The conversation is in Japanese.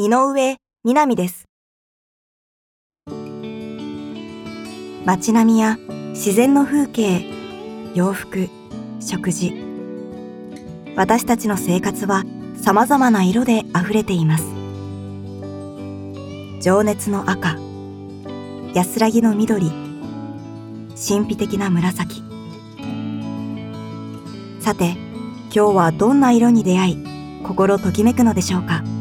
井上みなみです。街並みや自然の風景、洋服、食事。私たちの生活は様々な色で溢れています。情熱の赤、安らぎの緑、神秘的な紫。さて、今日はどんな色に出会い、心ときめくのでしょうか。